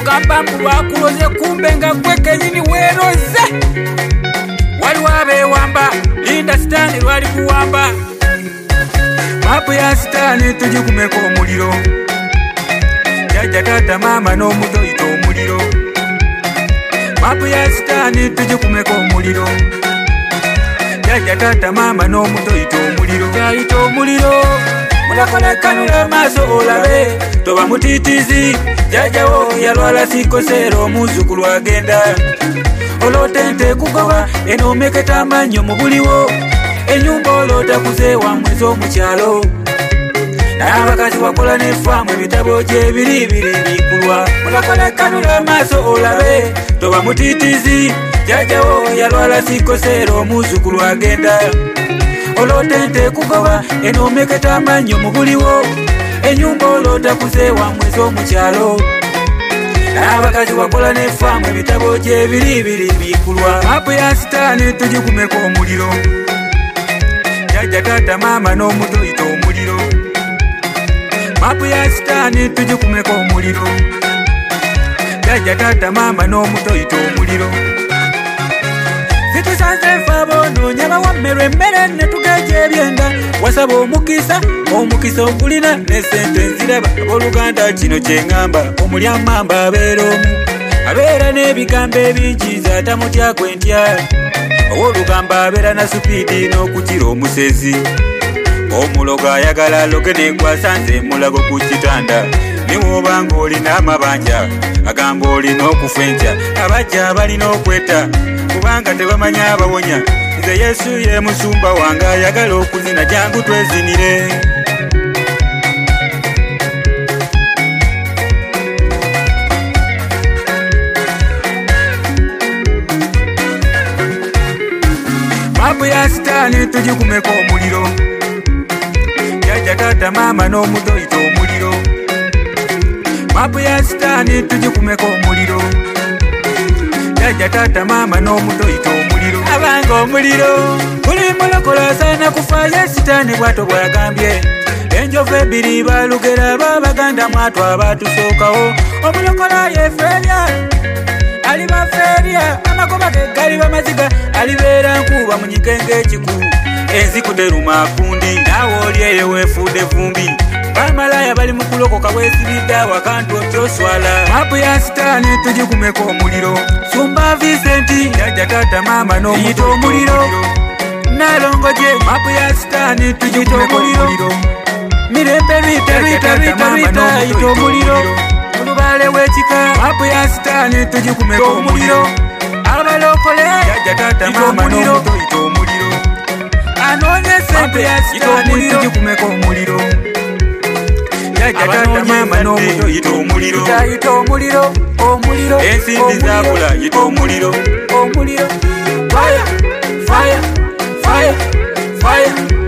ogamba mbu bakuloze kumbe nga gwe kenyini weeroze. Waliwo abeewamba linda sitaani lwali kuwamba. Mapu ya sitaani tugikumeko omuliro. Jajja taata maama n'omuto yita omuliro. Mapu ya sitaani tugikumeko omuliro. Jajja taata maama n'omuto yita omuliro. Yayita omuliro. Mulakola kanula maaso olabe toba mutiitizi. Jajjawo yalwala sikoseero omuzukulu agenda. Olotente kugoba enomeketa amannyo mu buliwo. Enyumba olotakuze wamwezi omukyalo. N'abakazi wakola n'effaamu ebitabo gy'ebiri bikulwa. Mulakola kanula maaso olabe toba mutiitizi. Jajjawo yalwala sikoseero omuzukulu agenda. Olotente kugoba enomeketa amannyo mu buliwo. Enyumba olotakuze wamwezi omukyalo. N'abakazi wakola n'effaamu ebitabo gy'ebiri bikulwa. Mapu ya sitaani tugikumeko omuliro. Jajja taata maama n'omuto yita omuliro. Mapu ya sitaani tugikumeko omuliro. Jajja taata maama n'omuto yita omuliro. Zitusanze nfa bonoonya bawammerwa emmere ne tugeja ebyenda. Wasaba omukisa ogulina ne ssente nziraba. Abooluganda kino kye ŋŋamba omulyamamba abeera omu. Abeera n'ebigambo ebingi nze atamutyako entya. Owoolugamba abeera na supiidi n'okukira omusezi. Omuloga ayagala aloge n'egwasa nze mulago ku kitanda. Niwoba ng'olina amabanja agamba olina okufenca. Abajja balina okweta kubanga tebamanya abawonya. Nze Yesu ye musumba wange ayagala okuzina jangu twezinire. Mapu ya sitaani tugikumeko omuliro. Jajja taata maama n'omuto yita omuliro. Mapu ya sitaani tugikumeko omuliro. Jajja taata maama n'omuto yita omuliro. Abanga omuliro buli mulokola asaana kufaayo sitaani bwato bwagambye. Enjovu ebbiri balugera babaganda mwatu abatusookawo. Omulokola yeferya alibafeerya. Amagoba ge gali bamaziga alibeera nkuba mu nyikenge ekiku. Enzikude rumakundi naawe oli eyo weefuudde vumbi. Bamalaya bali mu kulokoka weesibidde awakantu okyoswala. Mapu ya sitaani tugikumeko omuliro. Sumba Vincent jajja taata maama n'omuto omuliro. Nalongoje mapu ya sitaani tugikumeko omuliro. Mirembe Rita yita omuliro. Olubale w'ekika mapu ya sitaani tugikumeko omuliro. Abalokole jajja taata maama n'omuto yita omuliro. Anoonye sente ya sitaani tugikumeko omuliro. Jajja taata maama n'omuto yita omuliro. Yita omuliro. Omuliro. Ensimbi zaabula yita omuliro. Omuliro. Fire, fire, fire, fire.